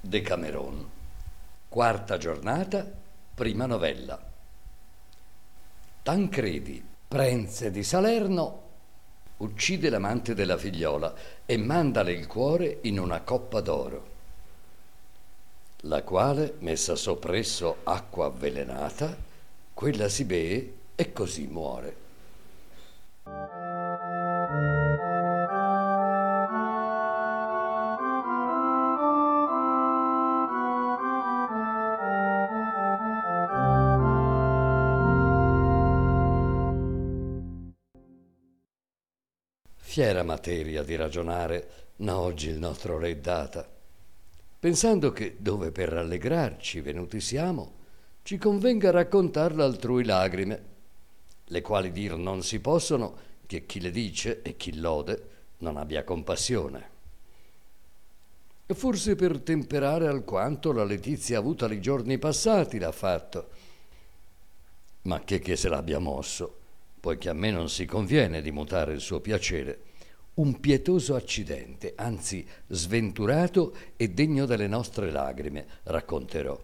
Decameron. Quarta giornata, prima novella. Tancredi, prence di Salerno, uccide l'amante della figliola e mandale il cuore in una coppa d'oro, la quale, messa soppresso acqua avvelenata, quella si bee e così muore. Fiera materia di ragionare n'ha oggi il nostro re data, pensando che, dove per rallegrarci venuti siamo, ci convenga raccontarla altrui lagrime, le quali dir non si possono che chi le dice e chi lode non abbia compassione. E forse per temperare alquanto la letizia avuta li giorni passati l'ha fatto, ma che se l'abbia mosso, poiché a me non si conviene di mutare il suo piacere, un pietoso accidente, anzi sventurato e degno delle nostre lagrime, racconterò.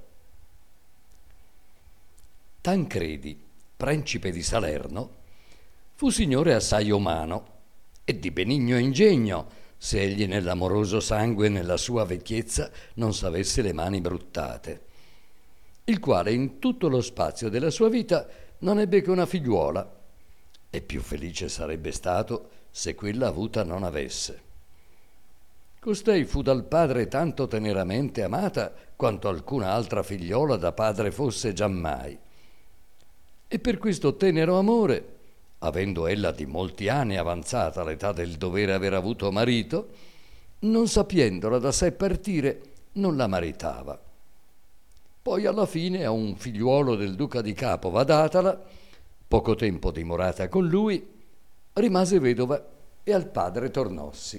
Tancredi, principe di Salerno, fu signore assai umano e di benigno ingegno, se egli nell'amoroso sangue e nella sua vecchiezza non s'avesse le mani bruttate, il quale in tutto lo spazio della sua vita non ebbe che una figliuola, e più felice sarebbe stato se quella avuta non avesse. Costei fu dal padre tanto teneramente amata quanto alcuna altra figliola da padre fosse giammai, e per questo tenero amore, avendo ella di molti anni avanzata l'età del dovere aver avuto marito, non sapiendola da sé partire, non la maritava. Poi alla fine a un figliuolo del duca di Capova datala, poco tempo dimorata con lui, rimase vedova e al padre tornossi.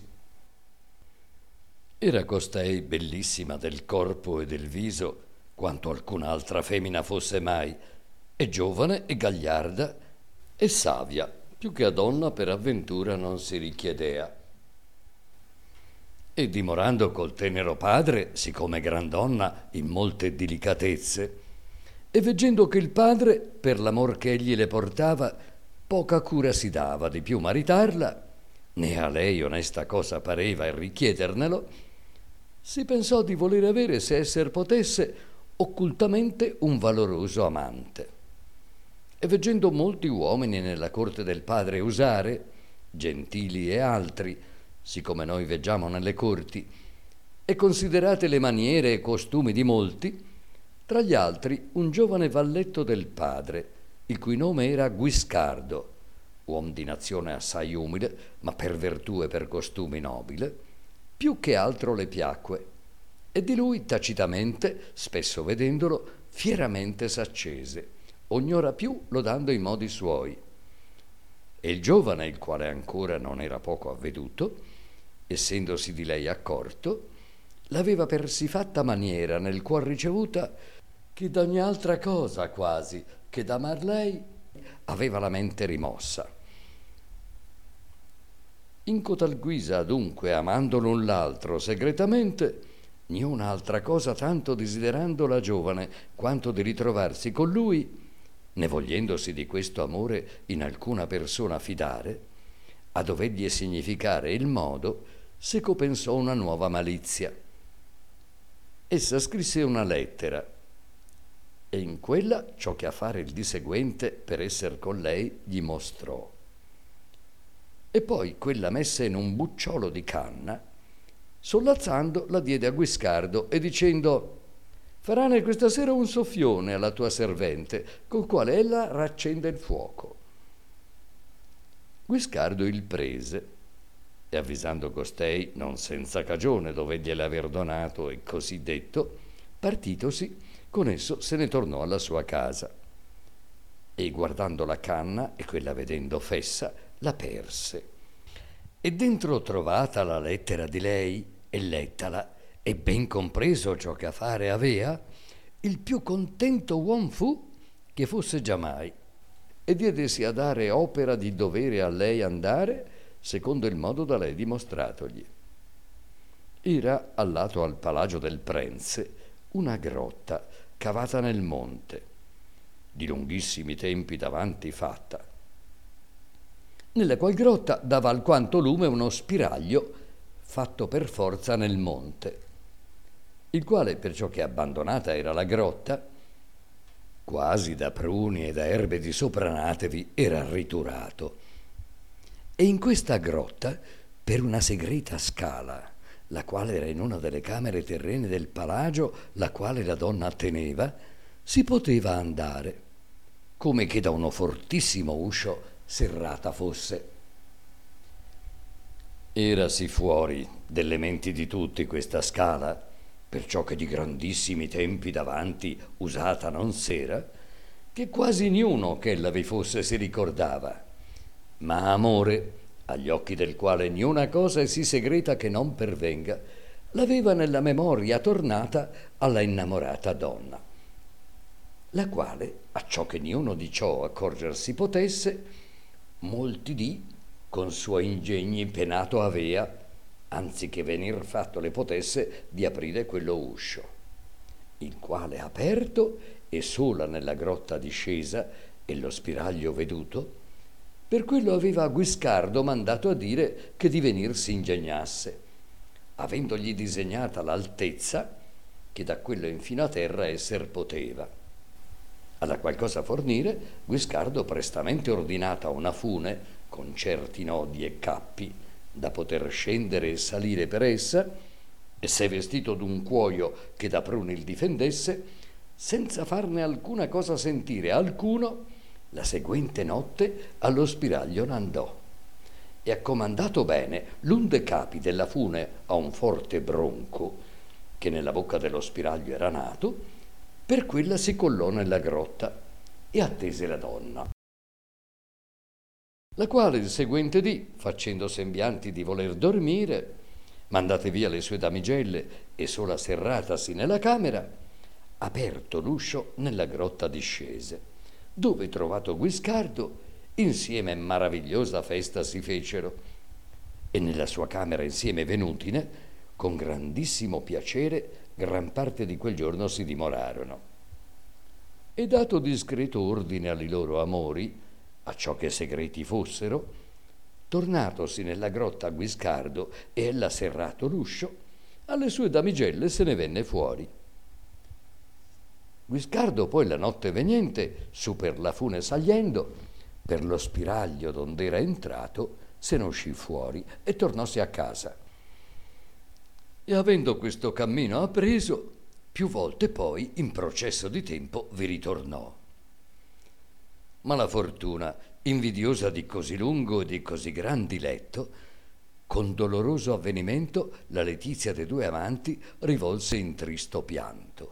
Era costei bellissima del corpo e del viso quanto alcun'altra femmina fosse mai, e giovane e gagliarda e savia, più che a donna per avventura non si richiedea. E dimorando col tenero padre, siccome gran donna in molte delicatezze, e veggendo che il padre, per l'amor che egli le portava, poca cura si dava di più maritarla, né a lei onesta cosa pareva il richiedernelo, si pensò di voler avere, se esser potesse, occultamente un valoroso amante. E veggendo molti uomini nella corte del padre usare, gentili e altri, siccome noi veggiamo nelle corti, e considerate le maniere e costumi di molti, tra gli altri un giovane valletto del padre, il cui nome era Guiscardo, uom di nazione assai umile, ma per virtù e per costumi nobile, più che altro le piacque, e di lui tacitamente, spesso vedendolo, fieramente s'accese, ognora più lodando i modi suoi. E il giovane, il quale ancora non era poco avveduto, essendosi di lei accorto, l'aveva per sì fatta maniera nel cuor ricevuta, che d'ogni altra cosa quasi che d'amar lei aveva la mente rimossa. In cotal guisa adunque, amando l'un l'altro segretamente, niuna altra cosa tanto desiderando la giovane quanto di ritrovarsi con lui, né vogliendosi di questo amore in alcuna persona fidare, a dovergli significare il modo, seco pensò una nuova malizia. Essa scrisse una lettera, e in quella ciò che a fare il di seguente per esser con lei gli mostrò. E poi quella messa in un bucciolo di canna, sollazzando la diede a Guiscardo e dicendo: «Farane questa sera un soffione alla tua servente, col quale ella raccenda il fuoco». Guiscardo il prese, e avvisando costei, non senza cagione dovegliele aver donato e così detto, partitosi, con esso se ne tornò alla sua casa. E guardando la canna, e quella vedendo fessa, la perse. E dentro trovata la lettera di lei, e lettala, e ben compreso ciò che a fare avea, il più contento uom fu che fosse giammai, e diedesi a dare opera di dovere a lei andare, secondo il modo da lei dimostratogli. Era allato al Palagio del Prenze una grotta cavata nel monte, di lunghissimi tempi davanti fatta, nella qual grotta dava alquanto lume uno spiraglio fatto per forza nel monte, il quale, perciò che abbandonata era la grotta, quasi da pruni e da erbe di sopranatevi, era riturato. E in questa grotta, per una segreta scala, la quale era in una delle camere terrene del palagio, la quale la donna teneva, si poteva andare, come che da uno fortissimo uscio serrata fosse. Erasi fuori delle menti di tutti questa scala, perciò che di grandissimi tempi davanti usata non s'era, che quasi niuno che ella vi fosse si ricordava. Ma amore, agli occhi del quale niuna cosa è sì segreta che non pervenga, l'aveva nella memoria tornata alla innamorata donna, la quale, acciò che niuno di ciò accorgersi potesse, molti dì con suoi ingegni penato avea, anziché venir fatto le potesse di aprire quello uscio, il quale aperto e sola nella grotta discesa e lo spiraglio veduto, per quello aveva a Guiscardo mandato a dire che di venir si ingegnasse, avendogli disegnata l'altezza che da quello infino a terra esser poteva. Alla qual cosa fornire, Guiscardo prestamente ordinata una fune con certi nodi e cappi da poter scendere e salire per essa, e se vestito d'un cuoio che da pruni il difendesse, senza farne alcuna cosa sentire alcuno, la seguente notte allo spiraglio n'andò e, accomandato bene l'un de capi della fune a un forte bronco che nella bocca dello spiraglio era nato, per quella si collò nella grotta e attese la donna, la quale il seguente dì, facendo sembianti di voler dormire, mandate via le sue damigelle e sola serratasi nella camera, aperto l'uscio nella grotta discese, dove trovato Guiscardo insieme maravigliosa festa si fecero, e nella sua camera insieme venutine con grandissimo piacere gran parte di quel giorno si dimorarono. E dato discreto ordine alli loro amori, acciò che segreti fossero, tornatosi nella grotta a Guiscardo e ella serrato l'uscio, alle sue damigelle se ne venne fuori. Guiscardo poi la notte veniente, su per la fune saliendo, per lo spiraglio dond'era entrato, se ne uscì fuori e tornòsi a casa. E avendo questo cammino appreso, più volte poi, in processo di tempo, vi ritornò. Ma la fortuna, invidiosa di così lungo e di così gran diletto, con doloroso avvenimento la letizia de due amanti rivolse in tristo pianto.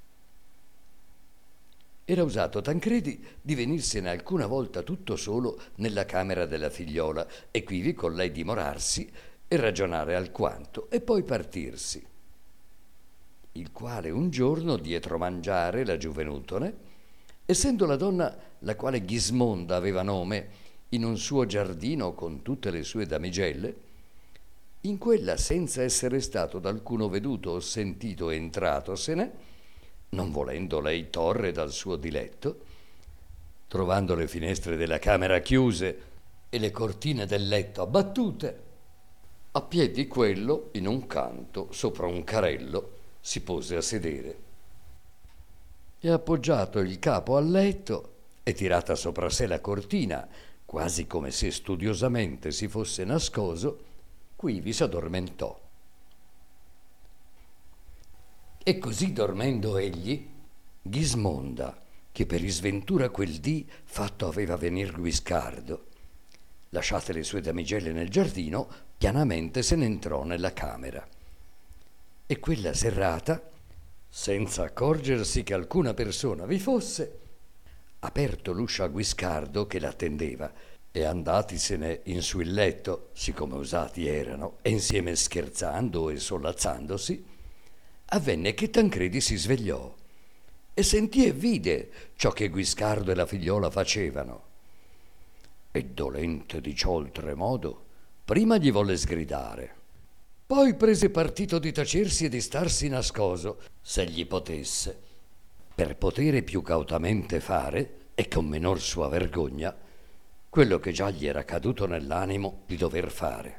Era usato Tancredi di venirsene alcuna volta tutto solo nella camera della figliola e quivi con lei dimorarsi e ragionare alquanto e poi partirsi, il quale un giorno dietro mangiare la giuvenutone, essendo la donna, la quale Ghismonda aveva nome, in un suo giardino con tutte le sue damigelle, in quella senza essere stato d'alcuno veduto o sentito entratosene, non volendo lei torre dal suo diletto, trovando le finestre della camera chiuse e le cortine del letto abbattute, a piedi quello, in un canto, sopra un carello, si pose a sedere e, appoggiato il capo al letto e tirata sopra sé la cortina, quasi come se studiosamente si fosse nascoso, quivi s'addormentò. E così dormendo egli, Ghismonda, che per isventura quel dì fatto aveva venir Guiscardo, lasciate le sue damigelle nel giardino, pianamente se ne entrò nella camera. E quella serrata, senza accorgersi che alcuna persona vi fosse, aperto l'uscio a Guiscardo che l'attendeva e andatisene in su il letto, siccome usati erano, e insieme scherzando e solazzandosi, avvenne che Tancredi si svegliò e sentì e vide ciò che Guiscardo e la figliola facevano. E dolente di ciò oltremodo, prima gli volle sgridare: Poi prese partito di tacersi e di starsi nascoso, se gli potesse, per potere più cautamente fare, e con minor sua vergogna, quello che già gli era caduto nell'animo di dover fare.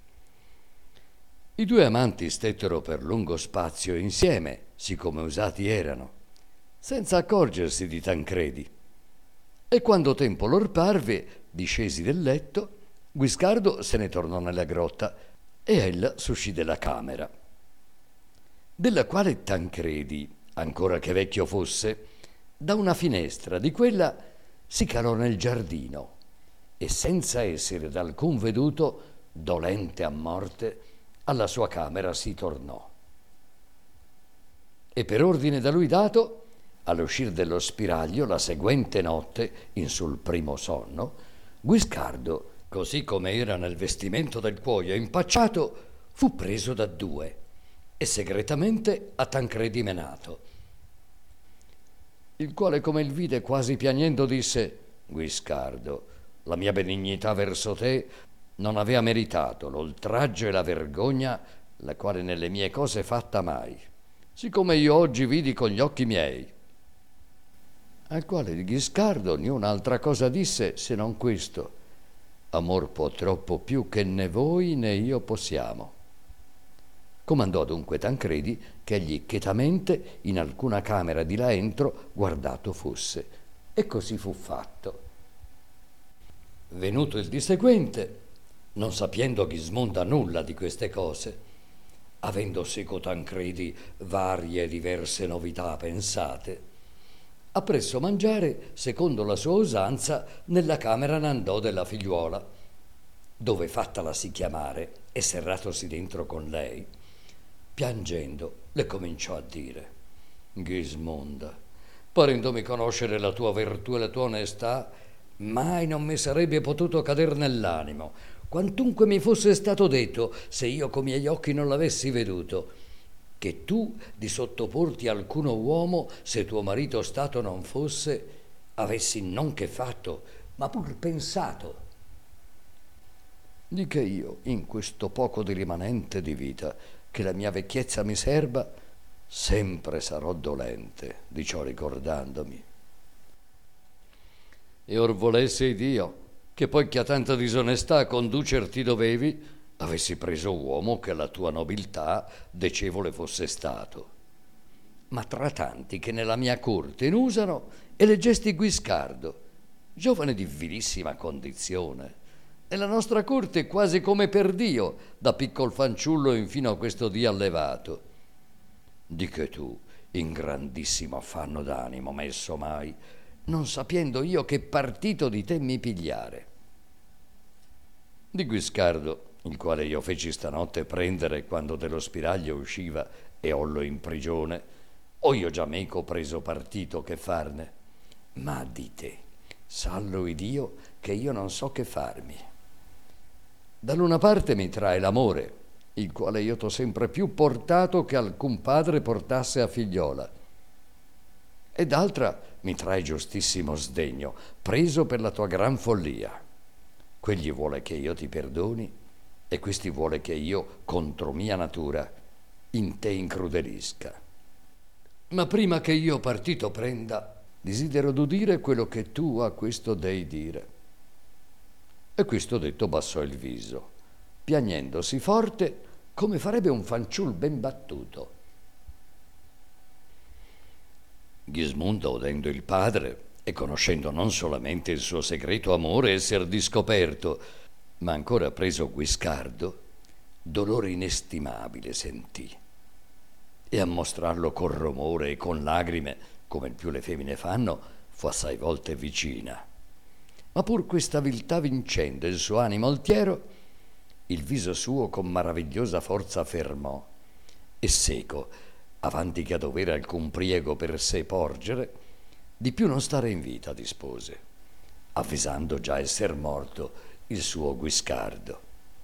I due amanti stettero per lungo spazio insieme, siccome usati erano, senza accorgersi di Tancredi. E quando tempo lor parve, discesi del letto, Guiscardo se ne tornò nella grotta e ella s'uscì della camera, della quale Tancredi, ancora che vecchio fosse, da una finestra di quella si calò nel giardino e senza essere d'alcun veduto, dolente a morte, alla sua camera si tornò. E per ordine da lui dato, all'uscir dello spiraglio la seguente notte, in sul primo sonno, Guiscardo, così come era nel vestimento del cuoio impacciato, fu preso da due e segretamente a Tancredi menato, il quale, come il vide quasi piagnendo, disse: Guiscardo, la mia benignità verso te non avea meritato l'oltraggio e la vergogna la quale nelle mie cose fatta mai, siccome io oggi vidi con gli occhi miei. Al quale Guiscardo niun'altra cosa disse se non questo: amor può troppo più che né voi né io possiamo. Comandò dunque Tancredi che egli chetamente in alcuna camera di là entro guardato fosse, e così fu fatto. Venuto il di seguente, non sapiendo Gismonda nulla di queste cose, avendo seco Tancredi varie e diverse novità pensate, appresso mangiare, secondo la sua usanza, nella camera n'andò della figliuola, dove fattalasi chiamare e serratosi dentro con lei, piangendo le cominciò a dire: Gismonda, parendomi conoscere la tua virtù e la tua onestà, mai non mi sarebbe potuto cader nell'animo, quantunque mi fosse stato detto, se io co miei occhi non l'avessi veduto, che tu di sottoporti a alcuno uomo, se tuo marito stato non fosse, avessi non che fatto, ma pur pensato. Di che io, in questo poco di rimanente di vita, che la mia vecchiezza mi serba, sempre sarò dolente di ciò ricordandomi. E or volesse Dio che poi che a tanta disonestà conducerti dovevi, avessi preso uomo che alla tua nobiltà decevole fosse stato. Ma tra tanti che nella mia corte in usano, eleggesti Guiscardo, giovane di vilissima condizione, e la nostra corte quasi come per Dio, da piccol fanciullo infino a questo dì allevato. Di che tu, in grandissimo affanno d'animo messo mai, non sapiendo io che partito di te mi pigliare. Di Guiscardo, il quale io feci stanotte prendere quando dello spiraglio usciva e ollo in prigione, ho io già meco preso partito che farne. Ma di te, sallo Dio, che io non so che farmi. Dall'una parte mi trae l'amore, il quale io t'ho sempre più portato che alcun padre portasse a figliola, e d'altra mi trae giustissimo sdegno, preso per la tua gran follia. Quegli vuole che io ti perdoni, e questi vuole che io, contro mia natura, in te incrudelisca. Ma prima che io partito prenda, desidero d'udire quello che tu a questo dei dire. E questo detto bassò il viso, piagnendosi forte come farebbe un fanciul ben battuto. Gismonda, udendo il padre e conoscendo non solamente il suo segreto amore esser discoperto, ma ancora preso Guiscardo, dolore inestimabile sentì, e a mostrarlo con romore e con lagrime, come il più le femmine fanno, fu assai volte vicina. Ma pur questa viltà vincendo il suo animo altiero, il viso suo con maravigliosa forza fermò, e seco, avanti che a dovere alcun priego per sé porgere, di più non stare in vita dispose, avvisando già esser morto il suo Guiscardo.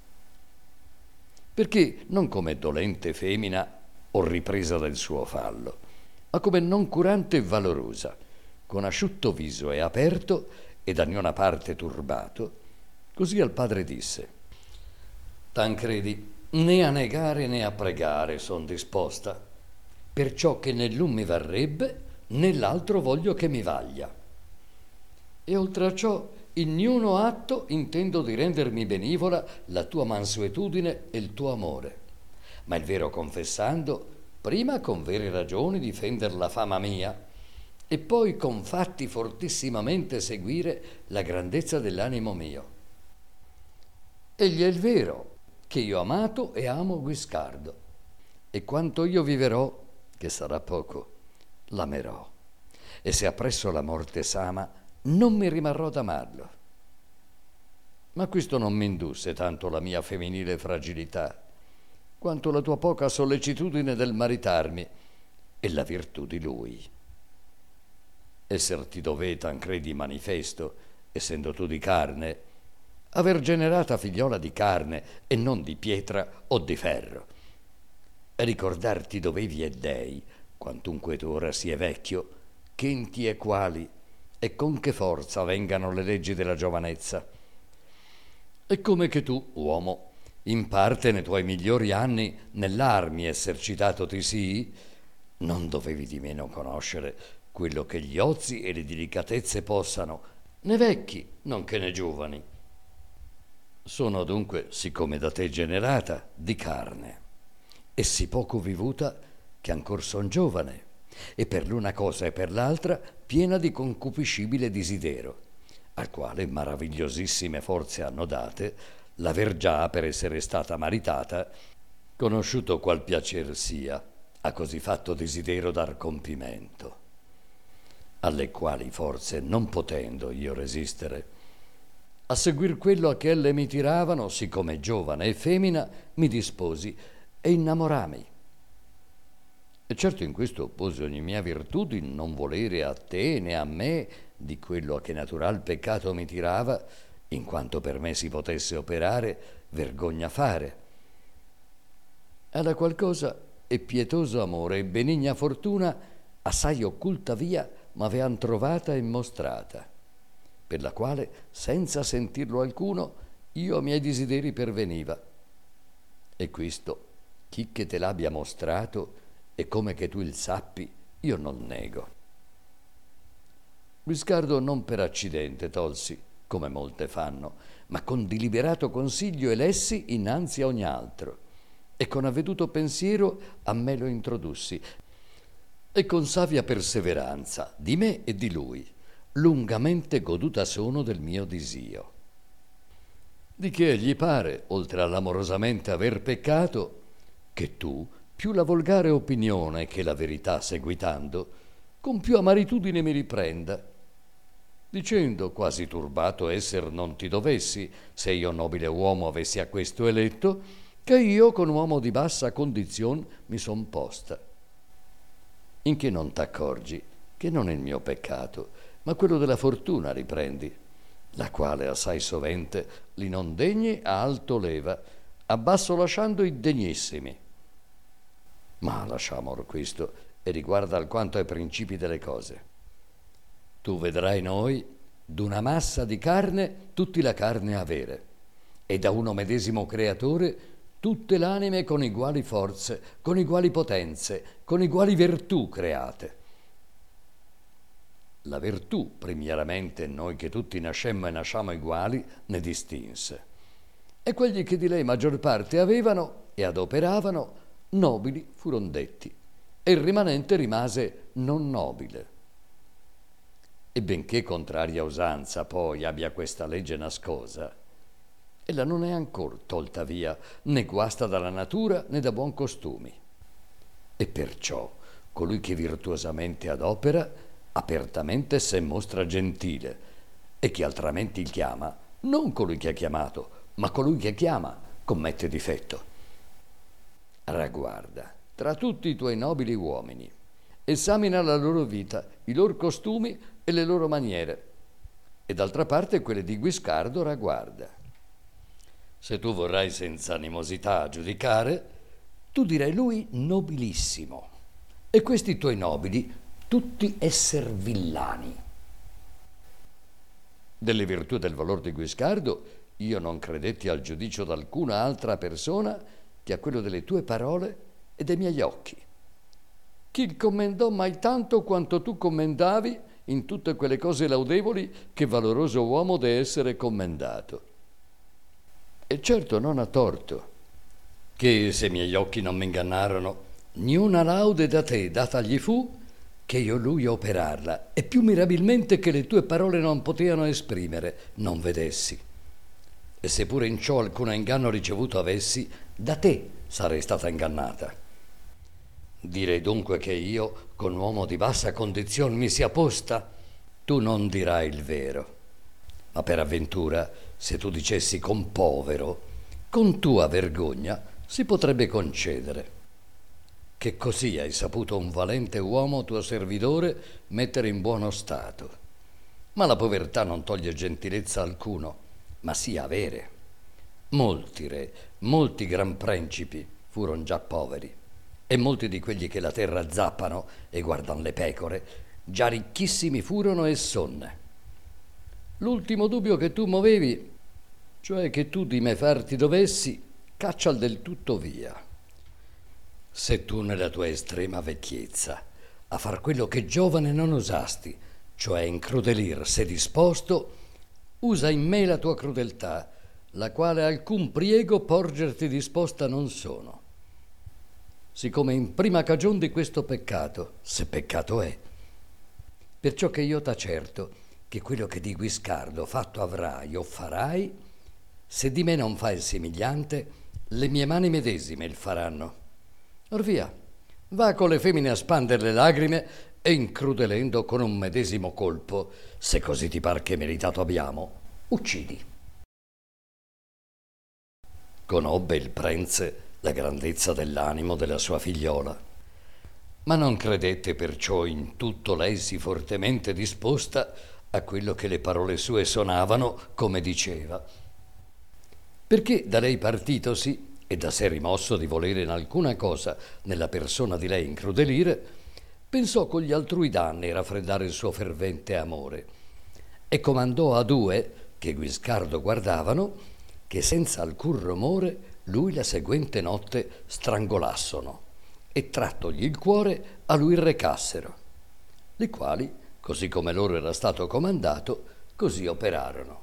Perché non come dolente femina o ripresa del suo fallo, ma come non curante e valorosa, con asciutto viso e aperto e da niuna parte turbato, così al padre disse: Tancredi, né a negare né a pregare son disposta, perciò che né l'un mi varrebbe, né l'altro voglio che mi vaglia. E oltre a ciò, in niuno atto intendo di rendermi benevola la tua mansuetudine e il tuo amore, ma il vero confessando, prima con vere ragioni difender la fama mia, e poi con fatti fortissimamente seguire la grandezza dell'animo mio. Egli è il vero, che io amato e amo Guiscardo, e quanto io viverò, che sarà poco, l'amerò, e se appresso la morte s'ama, non mi rimarrò d'amarlo. Ma questo non mi indusse tanto la mia femminile fragilità, quanto la tua poca sollecitudine del maritarmi e la virtù di lui. Esser ti dové Tancredi manifesto, essendo tu di carne, aver generata figliola di carne e non di pietra o di ferro, e ricordarti dovevi e dei, quantunque tu ora sia vecchio, che in ti e quali e con che forza vengano le leggi della giovanezza. E come che tu, uomo, in parte ne tuoi migliori anni nell'armi esercitato ti sii, non dovevi di meno conoscere quello che gli ozi e le delicatezze possano, né vecchi, nonché né giovani. Sono dunque, siccome da te generata, di carne, e sì poco vivuta che ancor son giovane, e per l'una cosa e per l'altra piena di concupiscibile disidero, al quale maravigliosissime forze hanno date l'aver già, per essere stata maritata, conosciuto qual piacer sia, a così fatto desidero dar compimento, alle quali forze non potendo io resistere, a seguir quello a che elle mi tiravano, siccome giovane e femmina, mi disposi e innamorami. E certo in questo opposi ogni mia virtù di non volere a te né a me di quello a che natural peccato mi tirava, in quanto per me si potesse operare, vergogna fare. Alla qualcosa e pietoso amore e benigna fortuna assai occulta via m'avean trovata e mostrata, per la quale, senza sentirlo alcuno, io a miei desideri perveniva. E questo, chi che te l'abbia mostrato, e come che tu il sappi, io non nego. Guiscardo non per accidente tolsi, come molte fanno, ma con deliberato consiglio elessi innanzi a ogni altro, e con avveduto pensiero a me lo introdussi, e con savia perseveranza di me e di lui lungamente goduta sono del mio disio. Di che gli pare, oltre all'amorosamente aver peccato, che tu, più la volgare opinione che la verità seguitando, con più amaritudine mi riprenda, dicendo, quasi turbato esser non ti dovessi, se io nobile uomo avessi a questo eletto, che io con uomo di bassa condizion mi son posta. In che non t'accorgi che non è il mio peccato, ma quello della fortuna riprendi, la quale assai sovente li non degni a alto leva, a basso lasciando i degnissimi. Ma lasciamolo questo e riguarda alquanto ai principi delle cose. Tu vedrai noi d'una massa di carne tutti la carne avere, e da uno medesimo creatore tutte l'anime con iguali forze, con iguali potenze, con iguali virtù create. La virtù, primieramente, noi che tutti nascemmo e nasciamo uguali, ne distinse. E quelli che di lei maggior parte avevano e adoperavano, nobili furon detti, e il rimanente rimase non nobile. E benché contraria usanza poi abbia questa legge nascosa, ella non è ancor tolta via, né guasta dalla natura né da buon costumi. E perciò colui che virtuosamente adopera, apertamente se mostra gentile, e chi altramente il chiama, non colui che ha chiamato, ma colui che chiama, commette difetto. Ragguarda tra tutti i tuoi nobili uomini, esamina la loro vita, i loro costumi e le loro maniere, e d'altra parte quelle di Guiscardo ragguarda. Se tu vorrai senza animosità giudicare, tu dirai lui nobilissimo, e questi tuoi nobili tutti esser villani. Delle virtù e del valor di Guiscardo io non credetti al giudicio d'alcuna altra persona che a quello delle tue parole e dei miei occhi. Chi commendò mai tanto quanto tu commendavi in tutte quelle cose laudevoli che valoroso uomo deve essere commendato? E certo non ha torto, che se i miei occhi non mi ingannarono, niuna laude da te data gli fu che io lui operarla, e più mirabilmente che le tue parole non potevano esprimere, non vedessi. E se pure in ciò alcun inganno ricevuto avessi, da te sarei stata ingannata. Direi dunque che io, con uomo di bassa condizione, mi sia posta? Tu non dirai il vero. Ma per avventura, se tu dicessi con povero, con tua vergogna si potrebbe concedere. Che così hai saputo un valente uomo tuo servitore mettere in buono stato. Ma la povertà non toglie gentilezza alcuno, ma sì avere. Molti re, molti gran principi furono già poveri, e molti di quelli che la terra zappano e guardan le pecore, già ricchissimi furono e sonne. L'ultimo dubbio che tu movevi, cioè che tu di me farti dovessi, caccial del tutto via. Se tu nella tua estrema vecchiezza a far quello che giovane non usasti, cioè incrudelir se disposto, usa in me la tua crudeltà, la quale alcun priego porgerti disposta non sono. Siccome in prima cagion di questo peccato, se peccato è, perciò che io t'accerto che quello che di Guiscardo fatto avrai o farai, se di me non fa il simigliante, le mie mani medesime il faranno. Or via, va con le femmine a spander le lagrime e incrudelendo con un medesimo colpo, se così ti par che meritato abbiamo, uccidi. Conobbe il prince la grandezza dell'animo della sua figliola, ma non credette perciò in tutto lei sì fortemente disposta a quello che le parole sue sonavano, come diceva. Perché da lei partitosi, e da sé rimosso di volere in alcuna cosa nella persona di lei incrudelire, pensò con gli altrui danni raffreddare il suo fervente amore, e comandò a due, che Guiscardo guardavano, che senza alcun rumore lui la seguente notte strangolassono e trattogli il cuore a lui recassero, li quali, così come loro era stato comandato, così operarono.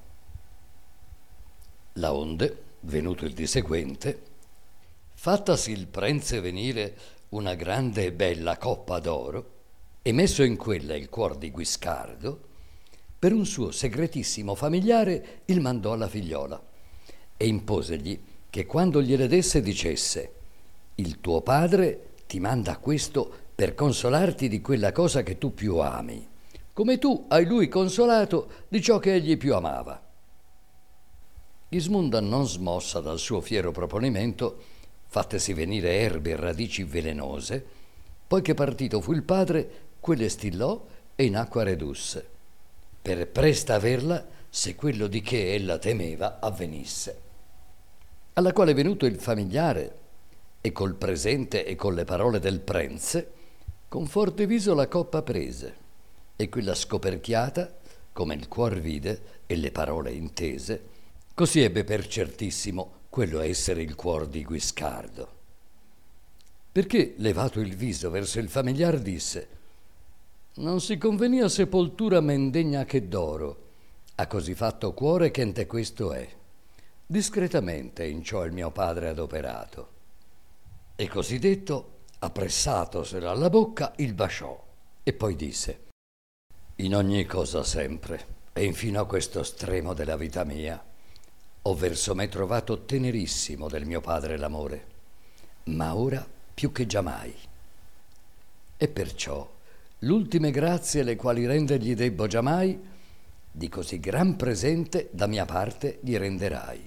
Laonde, venuto il di seguente, fattasi il prince venire una grande e bella coppa d'oro, e messo in quella il cuor di Guiscardo, per un suo segretissimo familiare il mandò alla figliola e imposegli che quando gliele desse dicesse: il tuo padre ti manda questo per consolarti di quella cosa che tu più ami, come tu hai lui consolato di ciò che egli più amava. Gismunda, non smossa dal suo fiero proponimento, fattesi venire erbe e radici velenose, poi che partito fu il padre, quelle stillò e in acqua redusse, per presta averla se quello di che ella temeva avvenisse. Alla quale venuto il familiare, e col presente e con le parole del prince, con forte viso la coppa prese, e quella scoperchiata, come il cuor vide e le parole intese, così ebbe per certissimo quello essere il cuor di Guiscardo. Perché, levato il viso verso il familiar, disse: non si convenia sepoltura men degna che d'oro, a così fatto cuore che ente questo è. Discretamente in ciò il mio padre adoperato. E così detto, appressatoselo alla bocca, il baciò e poi disse: in ogni cosa sempre, e infino a questo stremo della vita mia, ho verso me trovato tenerissimo del mio padre l'amore, ma ora più che giammai. E perciò l'ultime grazie le quali rendergli debbo giammai, di così gran presente da mia parte gli renderai.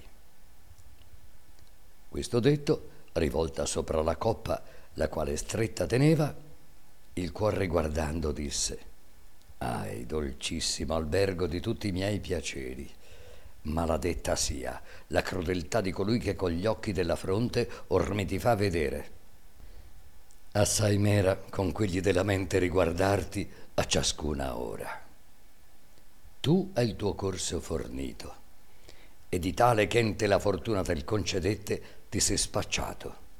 Questo detto, rivolta sopra la coppa, la quale stretta teneva, il cuor riguardando disse: ahi, dolcissimo albergo di tutti i miei piaceri, maladetta sia la crudeltà di colui che con gli occhi della fronte or mi ti fa vedere. Assai m'era con quelli della mente riguardarti a ciascuna ora. Tu hai il tuo corso fornito, e di tale che ente la fortuna te il concedette ti sei spacciato,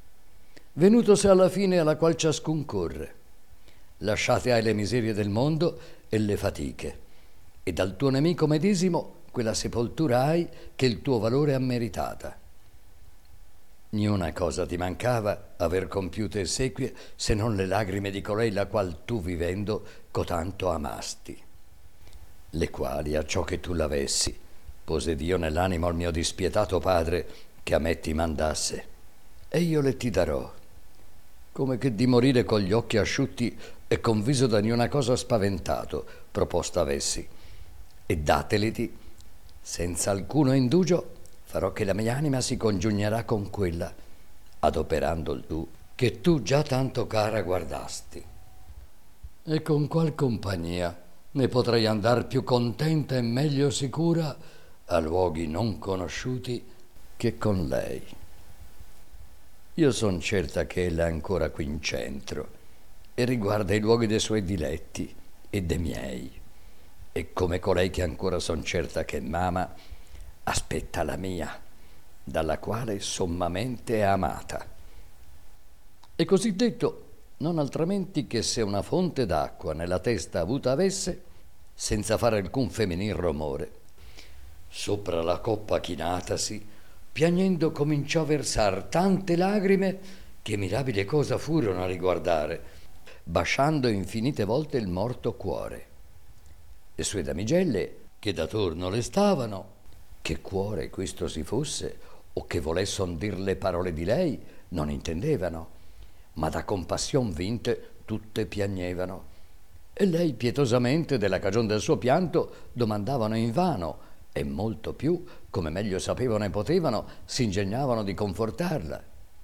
venutosi alla fine alla qual ciascun corre. Lasciate hai le miserie del mondo e le fatiche, e dal tuo nemico medesimo quella sepoltura hai che il tuo valore ha meritata. Niuna cosa ti mancava aver compiute esequie se non le lagrime di colei la qual tu vivendo cotanto amasti, le quali a ciò che tu l'avessi pose Dio nell'animo al mio dispietato padre che a me ti mandasse, e io le ti darò, come che di morire con gli occhi asciutti e con viso da niuna cosa spaventato proposta avessi, e dateliti senza alcuno indugio farò che la mia anima si congiugnerà con quella, adoperando il tu, che tu già tanto cara guardasti. E con qual compagnia ne potrei andar più contenta e meglio sicura a luoghi non conosciuti che con lei? Io son certa che ella è ancora qui in centro e riguarda i luoghi dei suoi diletti e dei miei, e come colei che ancora son certa che m'ama, aspetta la mia, dalla quale sommamente è amata. E così detto, non altrimenti che se una fonte d'acqua nella testa avuta avesse, senza fare alcun femminil rumore, sopra la coppa chinatasi, piagnendo cominciò a versar tante lagrime che mirabile cosa furono a riguardare, basciando infinite volte il morto cuore. Le sue damigelle, che da torno le stavano, che cuore questo si fosse o che volesson dir le parole di lei, non intendevano, ma da compassion vinte tutte piagnevano, e lei pietosamente della cagion del suo pianto domandavano invano, e molto più, come meglio sapevano e potevano, s'ingegnavano di confortarla.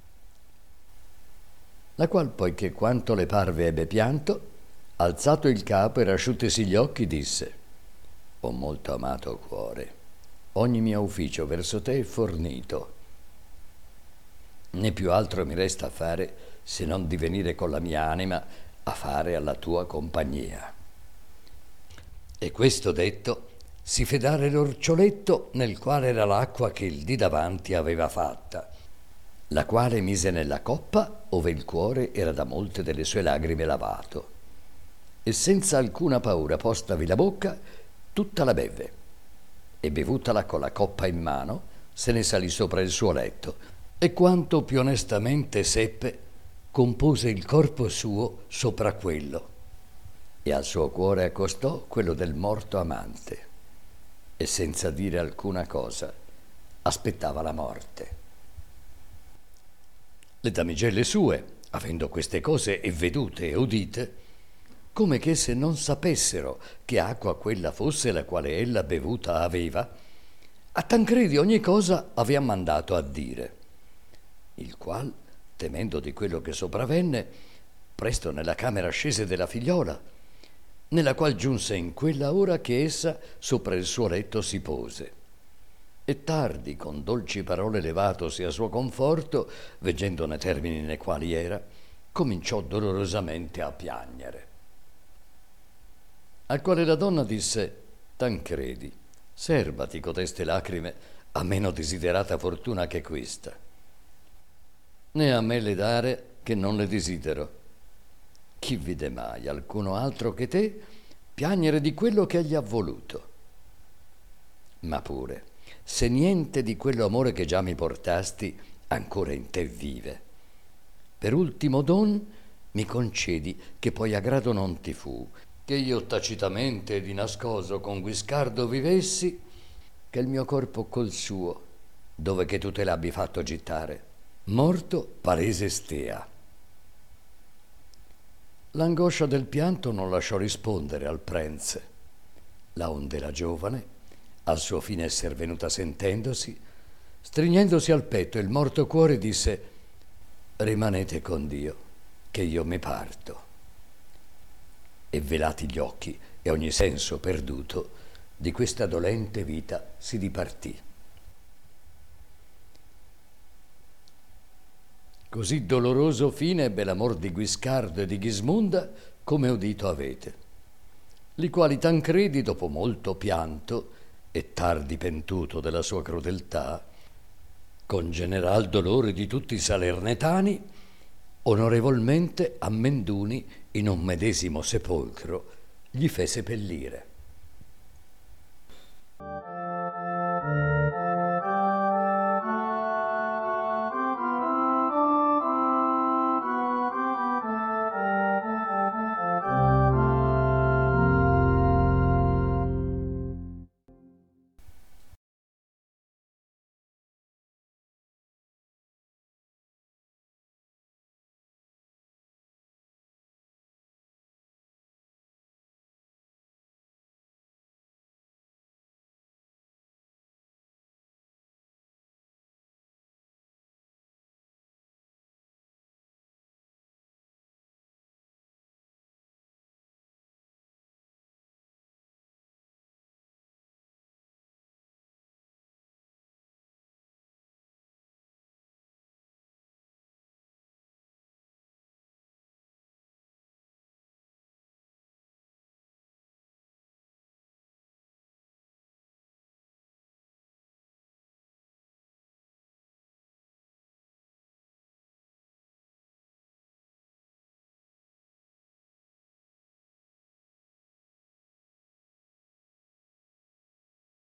La qual, poiché quanto le parve ebbe pianto, alzato il capo e rasciutesi gli occhi, disse: «O molto amato cuore, ogni mio ufficio verso te è fornito, né più altro mi resta a fare se non di venire con la mia anima a fare alla tua compagnia». E questo detto si fe dare l'orcioletto nel quale era l'acqua che il di davanti aveva fatta, la quale mise nella coppa ove il cuore era da molte delle sue lagrime lavato, e senza alcuna paura postavi la bocca tutta la bevve, e bevutala con la coppa in mano se ne salì sopra il suo letto, e quanto più onestamente seppe compose il corpo suo sopra quello, e al suo cuore accostò quello del morto amante, e senza dire alcuna cosa aspettava la morte. Le damigelle sue, avendo queste cose e vedute e udite, come che se non sapessero che acqua quella fosse la quale ella bevuta aveva, a Tancredi ogni cosa avea mandato a dire, il qual, temendo di quello che sopravenne, presto nella camera scese della figliola, nella qual giunse in quella ora che essa sopra il suo letto si pose, e tardi con dolci parole levatosi a suo conforto, veggendone termini nei quali era, cominciò dolorosamente a piagnere. Al quale la donna disse: «Tancredi, serbati coteste lacrime a meno desiderata fortuna che questa. Né a me le dare che non le desidero. Chi vide mai alcuno altro che te piagnere di quello che egli ha voluto? Ma pure, se niente di quello amore che già mi portasti ancora in te vive, per ultimo don mi concedi che poi a grado non ti fu, che io tacitamente e di nascoso con Guiscardo vivessi, che il mio corpo col suo, dove che tu te l'abbi fatto gittare, morto palese stea». L'angoscia del pianto non lasciò rispondere al prenze, laonde la giovane, al suo fine esser venuta sentendosi, stringendosi al petto il morto cuore, disse: «Rimanete con Dio, che io mi parto». E velati gli occhi e ogni senso perduto, di questa dolente vita si dipartì. Così doloroso fine ebbe l'amor di Guiscardo e di Ghismunda, come udito avete, li quali Tancredi, dopo molto pianto e tardi pentuto della sua crudeltà, con general dolore di tutti i salernetani, onorevolmente a Menduni in un medesimo sepolcro gli fe seppellire.